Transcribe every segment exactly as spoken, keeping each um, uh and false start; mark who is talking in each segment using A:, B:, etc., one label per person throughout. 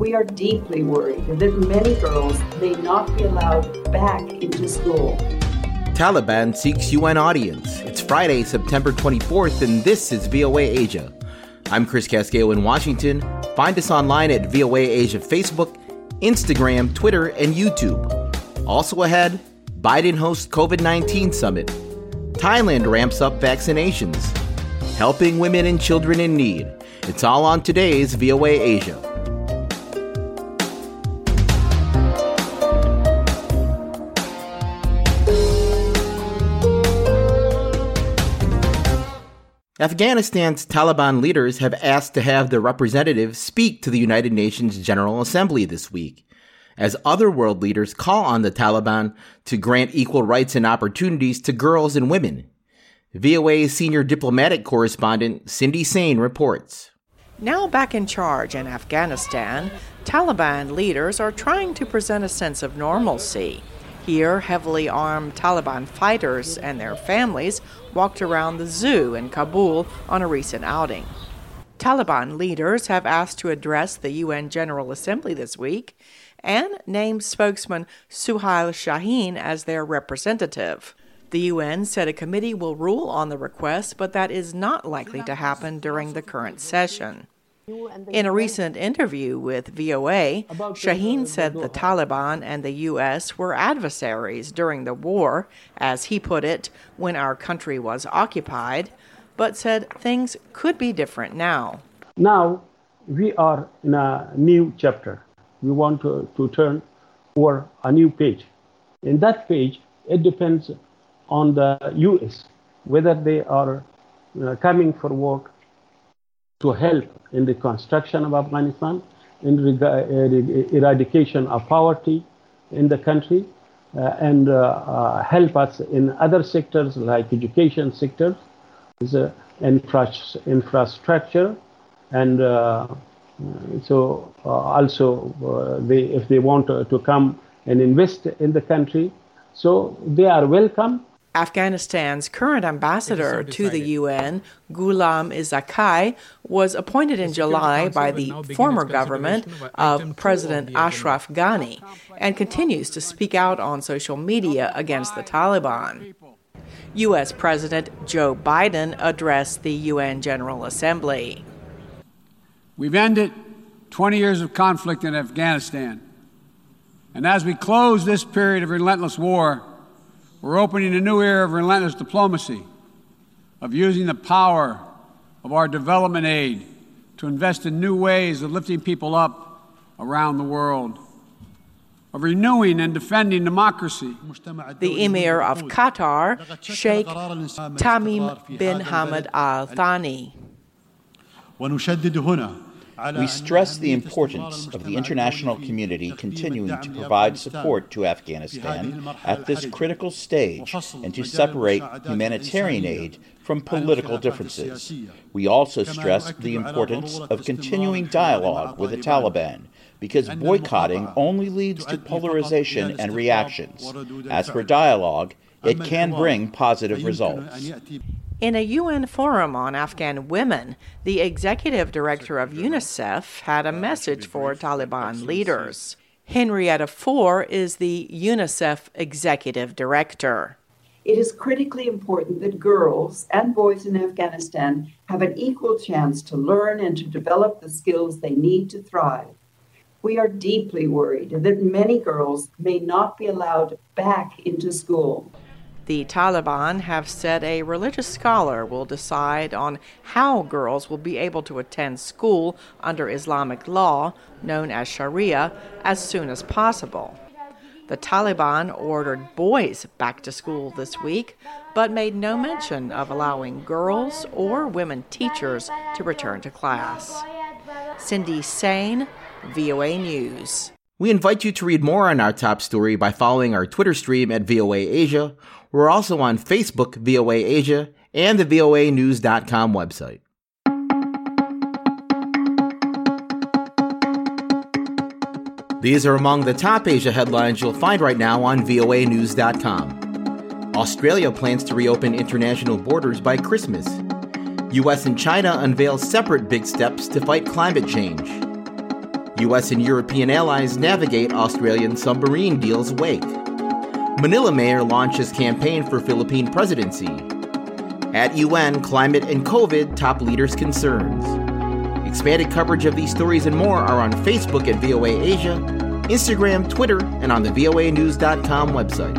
A: We are deeply worried that many girls may not be allowed back into school.
B: Taliban seeks U N audience. It's Friday, September twenty-fourth, and this is V O A Asia. I'm Chris Casquejo in Washington. Find us online at V O A Asia Facebook, Instagram, Twitter, and YouTube. Also ahead, Biden hosts COVID nineteen summit. Thailand ramps up vaccinations. Helping women and children in need. It's all on today's V O A Asia. Afghanistan's Taliban leaders have asked to have their representatives speak to the United Nations General Assembly this week, as other world leaders call on the Taliban to grant equal rights and opportunities to girls and women. V O A's senior diplomatic correspondent Cindy Sain reports.
C: Now back in charge in Afghanistan, Taliban leaders are trying to present a sense of normalcy. Here, heavily armed Taliban fighters and their families walked around the zoo in Kabul on a recent outing. Taliban leaders have asked to address the U N General Assembly this week and named spokesman Suhail Shaheen as their representative. The U N said a committee will rule on the request, but that is not likely to happen during the current session. In a recent interview with V O A, Shaheen said the Taliban and the U S were adversaries during the war, as he put it, when our country was occupied, but said things could be different now.
D: Now we are in a new chapter. We want to, to turn over a new page. In that page, it depends on the U S, whether they are uh, coming for work to help in the construction of Afghanistan, in rega- uh, eradication of poverty in the country, uh, and uh, uh, help us in other sectors like education sector, uh, infra- infrastructure, and uh, so uh, also uh, they, if they want to, to come and invest in the country, so they are welcome.
C: Afghanistan's current ambassador to the U N, Ghulam Isakai, was appointed in July by the former government of President Ashraf Ghani and continues to speak out on social media against the Taliban. U S President Joe Biden addressed the U N General Assembly.
E: We've ended twenty years of conflict in Afghanistan, and as we close this period of relentless war, we're opening a new era of relentless diplomacy, of using the power of our development aid to invest in new ways of lifting people up around the world, of renewing and defending democracy.
C: The Emir of Qatar, Sheikh Tamim bin Hamad Al Thani.
F: We stress the importance of the international community continuing to provide support to Afghanistan at this critical stage and to separate humanitarian aid from political differences. We also stress the importance of continuing dialogue with the Taliban, because boycotting only leads to polarization and reactions. As for dialogue, it can bring positive results.
C: In a U N forum on Afghan women, the executive director of UNICEF had a message for Taliban leaders. Henrietta Fore is the UNICEF executive director.
A: It is critically important that girls and boys in Afghanistan have an equal chance to learn and to develop the skills they need to thrive. We are deeply worried that many girls may not be allowed back into school.
C: The Taliban have said a religious scholar will decide on how girls will be able to attend school under Islamic law, known as Sharia, as soon as possible. The Taliban ordered boys back to school this week, but made no mention of allowing girls or women teachers to return to class. Cindy Sain, V O A News.
B: We invite you to read more on our top story by following our Twitter stream at V O A Asia. We're also on Facebook, V O A Asia, and the V O A news dot com website. These are among the top Asia headlines you'll find right now on V O A news dot com. Australia plans to reopen international borders by Christmas. U S and China unveil separate big steps to fight climate change. U S and European allies navigate Australian submarine deal's wake. Manila mayor launches campaign for Philippine presidency. At U N, climate and COVID top leaders' concerns. Expanded coverage of these stories and more are on Facebook at V O A Asia, Instagram, Twitter, and on the V O A news dot com website.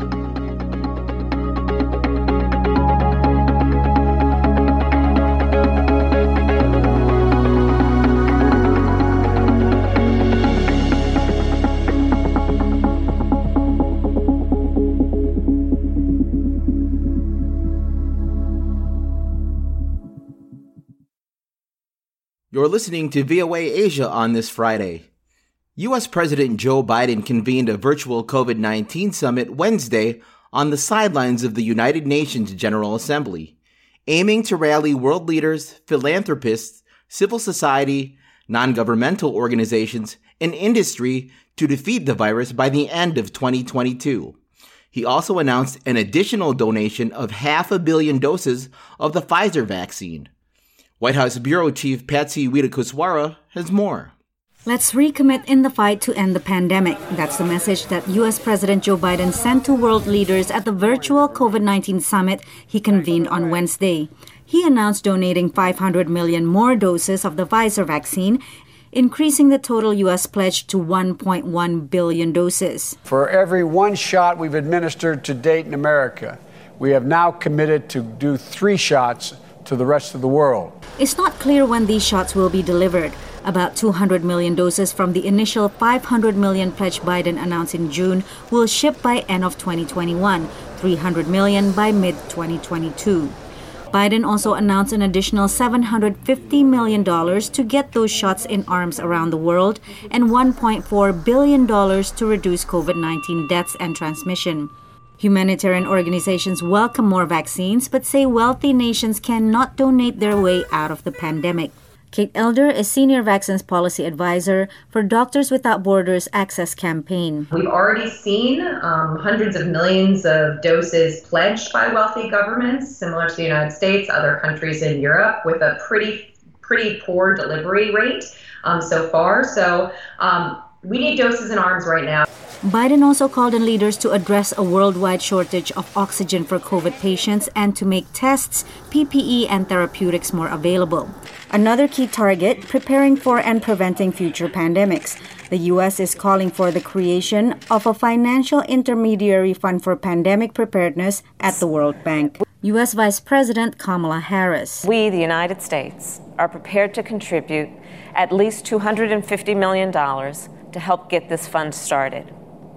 B: You're listening to V O A Asia on this Friday. U S President Joe Biden convened a virtual COVID nineteen summit Wednesday on the sidelines of the United Nations General Assembly, aiming to rally world leaders, philanthropists, civil society, non-governmental organizations, and industry to defeat the virus by the end of twenty twenty-two. He also announced an additional donation of half a billion doses of the Pfizer vaccine. White House Bureau Chief Patsy Widakuswara has more.
G: Let's recommit in the fight to end the pandemic. That's the message that U S President Joe Biden sent to world leaders at the virtual COVID nineteen summit he convened on Wednesday. He announced donating five hundred million more doses of the Pfizer vaccine, increasing the total U S pledge to one point one billion doses.
H: For every one shot we've administered to date in America, we have now committed to do three shots to the rest of the world.
G: It's not clear when these shots will be delivered. About two hundred million doses from the initial five hundred million pledge Biden announced in June will ship by end of twenty twenty-one, three hundred million by mid twenty twenty-two. Biden also announced an additional seven hundred fifty million dollars to get those shots in arms around the world and one point four billion dollars to reduce COVID nineteen deaths and transmission. Humanitarian organizations welcome more vaccines, but say wealthy nations cannot donate their way out of the pandemic. Kate Elder is Senior Vaccines Policy Advisor for Doctors Without Borders Access Campaign.
I: We've already seen um, hundreds of millions of doses pledged by wealthy governments, similar to the United States, other countries in Europe, with a pretty, pretty poor delivery rate um, so far. So um, we need doses in arms right now.
G: Biden also called on leaders to address a worldwide shortage of oxygen for COVID patients and to make tests, P P E, and therapeutics more available. Another key target, preparing for and preventing future pandemics. The U S is calling for the creation of a financial intermediary fund for pandemic preparedness at the World Bank. U S Vice President Kamala Harris.
J: We, the United States, are prepared to contribute at least two hundred fifty million dollars to help get this fund started.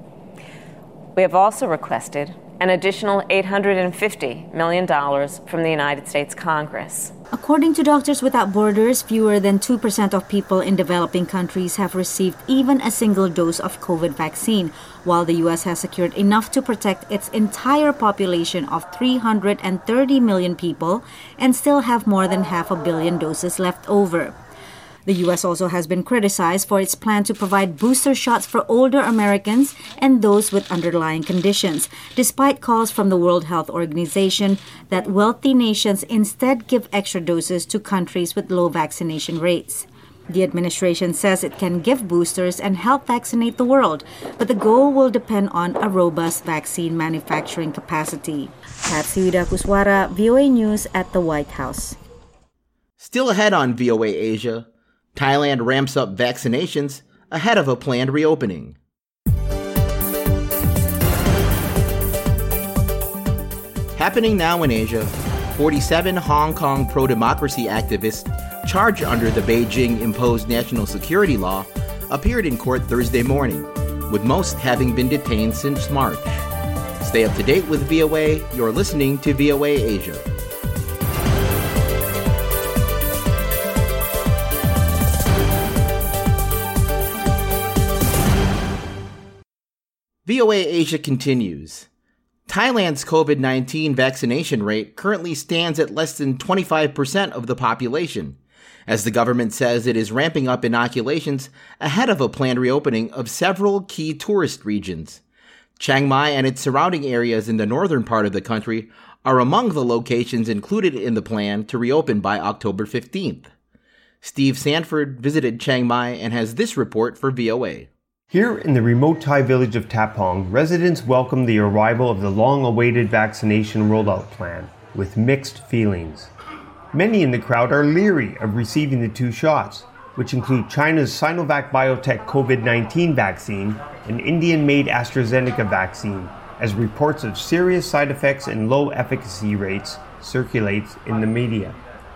J: We have also requested an additional eight hundred fifty million dollars from the United States Congress.
G: According to Doctors Without Borders, fewer than two percent of people in developing countries have received even a single dose of COVID vaccine, while the U S has secured enough to protect its entire population of three hundred thirty million people and still have more than half a billion doses left over. The U S also has been criticized for its plan to provide booster shots for older Americans and those with underlying conditions, despite calls from the World Health Organization that wealthy nations instead give extra doses to countries with low vaccination rates. The administration says it can give boosters and help vaccinate the world, but the goal will depend on a robust vaccine manufacturing capacity. Patsy Widakuswara, V O A News at the White House.
B: Still ahead on V O A Asia, Thailand ramps up vaccinations ahead of a planned reopening. Happening now in Asia, forty-seven Hong Kong pro-democracy activists charged under the Beijing-imposed national security law appeared in court Thursday morning, with most having been detained since March. Stay up to date with V O A. You're listening to V O A Asia. V O A Asia continues. Thailand's COVID nineteen vaccination rate currently stands at less than twenty-five percent of the population, as the government says it is ramping up inoculations ahead of a planned reopening of several key tourist regions. Chiang Mai and its surrounding areas in the northern part of the country are among the locations included in the plan to reopen by October fifteenth. Steve Sanford visited Chiang Mai and has this report for V O A.
K: Here in the remote Thai village of Tapong, residents welcomed the arrival of the long-awaited vaccination rollout plan with mixed feelings. Many in the crowd are leery of receiving the two shots, which include China's Sinovac Biotech COVID nineteen vaccine and Indian-made AstraZeneca vaccine, as reports of serious side effects and low efficacy rates circulates in the media.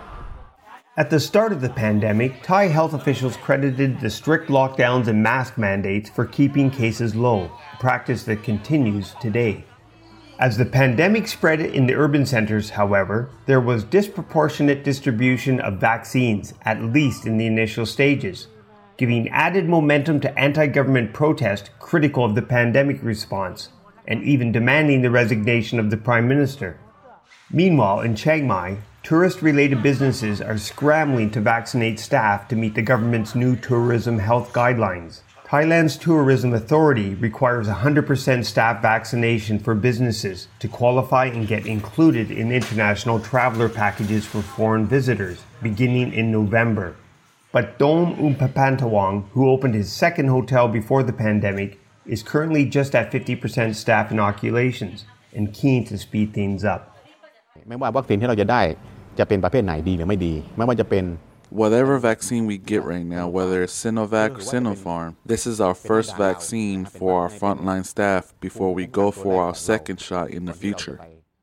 K: At the start of the pandemic, Thai health officials credited the strict lockdowns and mask mandates for keeping cases low, a practice that continues today. As the pandemic spread in the urban centers, however, there was disproportionate distribution of vaccines, at least in the initial stages, giving added momentum to anti-government protest critical of the pandemic response, and even demanding the resignation of the Prime Minister. Meanwhile, in Chiang Mai, tourist-related businesses are scrambling to vaccinate staff to meet the government's new tourism health guidelines. Thailand's Tourism Authority requires one hundred percent staff vaccination for businesses to qualify and get included in international traveler packages for foreign visitors, beginning in November. But Dom Umpapantawong, who opened his second hotel before the pandemic, is currently just at fifty percent staff inoculations and keen to speed things up.
L: ไม่ว่าวัคซีนที่เราจะได้จะเป็นประเภทไหนดีหรือไม่ดีไม่ว่าจะเป็น
M: Whatever vaccine we get right now, whether it's Sinovac or Sinopharm, this is our first vaccine for our frontline staff before we go for our second shot in the future.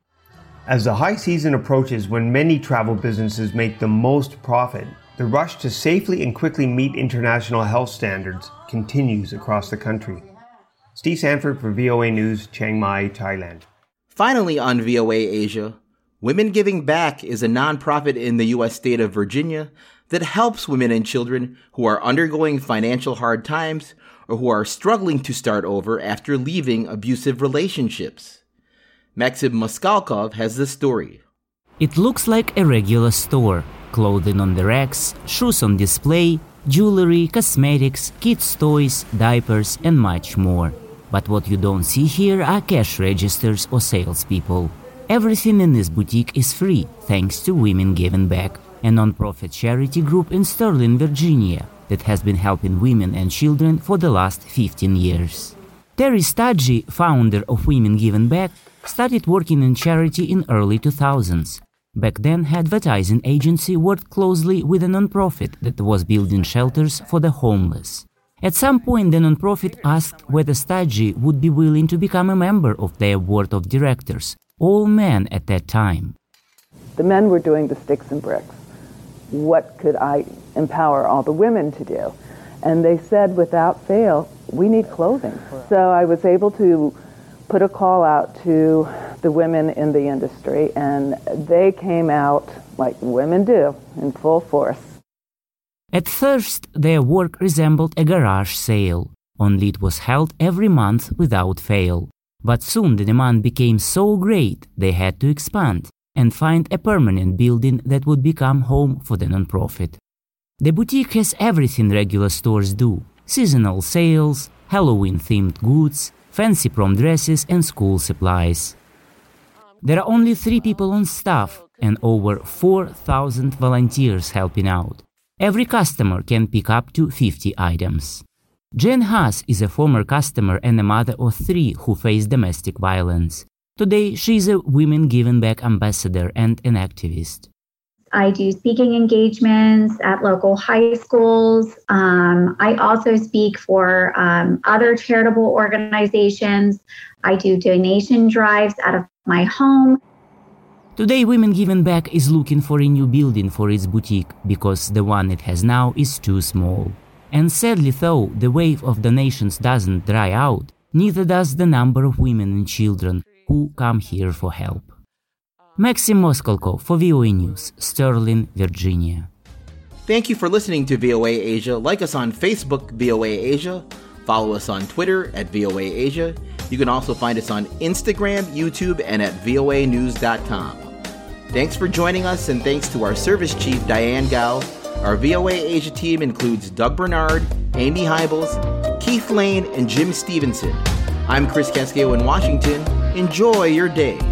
K: As the high season approaches when many travel businesses make the most profit, the rush to safely and quickly meet international health standards continues across the country. Steve Sanford for V O A News, Chiang Mai, Thailand.
B: Finally on V O A Asia, Women Giving Back is a nonprofit in the U S state of Virginia that helps women and children who are undergoing financial hard times or who are struggling to start over after leaving abusive relationships. Maxim Moskalkov has the story.
N: It looks like a regular store. Clothing on the racks, shoes on display, jewelry, cosmetics, kids' toys, diapers, and much more. But what you don't see here are cash registers or salespeople. Everything in this boutique is free, thanks to Women Giving Back, a non-profit charity group in Sterling, Virginia, that has been helping women and children for the last fifteen years. Terry Staggi, founder of Women Giving Back, started working in charity in early two thousands. Back then, her advertising agency worked closely with a non-profit that was building shelters for the homeless. At some point, the non-profit asked whether Staggi would be willing to become a member of their board of directors, all men at that time.
O: The men were doing the sticks and bricks. What could I empower all the women to do? And they said, without fail, we need clothing. So I was able to put a call out to the women in the industry, and they came out like women do, in full force.
N: At first, their work resembled a garage sale, only it was held every month without fail. But soon the demand became so great they had to expand and find a permanent building that would become home for the nonprofit. The boutique has everything regular stores do: seasonal sales, Halloween-themed goods, fancy prom dresses, and school supplies. There are only three people on staff and over four thousand volunteers helping out. Every customer can pick up to fifty items. Jen Haas is a former customer and a mother of three who face domestic violence. Today, she is a Women Giving Back ambassador and an activist.
P: I do speaking engagements at local high schools. Um, I also speak for um, other charitable organizations. I do donation drives out of my home.
N: Today, Women Giving Back is looking for a new building for its boutique because the one it has now is too small. And sadly, though, the wave of donations doesn't dry out, neither does the number of women and children who come here for help. Maxim Moskalkov for V O A News, Sterling, Virginia.
B: Thank you for listening to V O A Asia. Like us on Facebook, V O A Asia. Follow us on Twitter at V O A Asia. You can also find us on Instagram, YouTube, and at V O A news dot com. Thanks for joining us, and thanks to our service chief, Diane Gao. Our V O A Asia team includes Doug Bernard, Amy Hybels, Keith Lane, and Jim Stevenson. I'm Chris Casquejo in Washington. Enjoy your day.